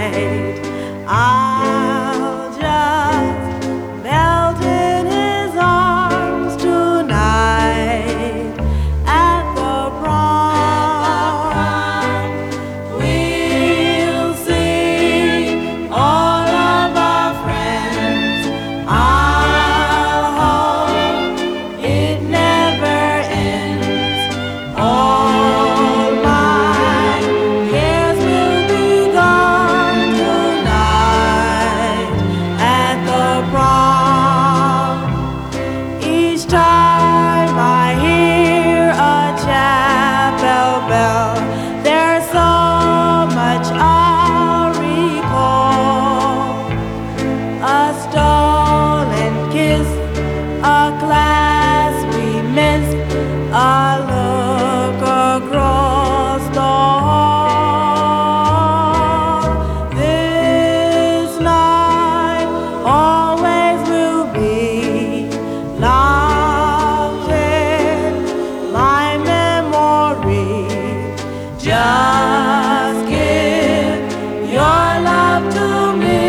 night. I'll just melt in his arms tonight. At the prom, we'll see all of our friends. I'll hope it never ends. All my cares will be gone tonight at the prom. Each time I hear a chapel bell, there's so much I'll recall. A stolen kiss, a class we missed, a look across the hall. This night always will be locked in my memory. Just give your love to me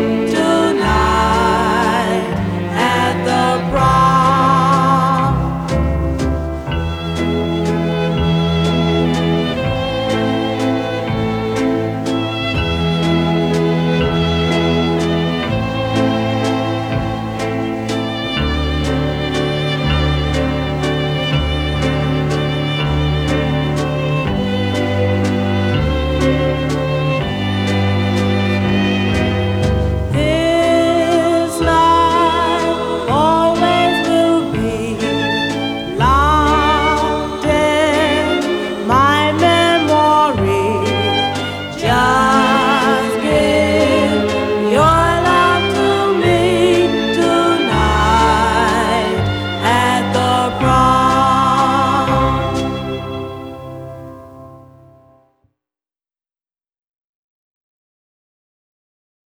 tonight at the prom.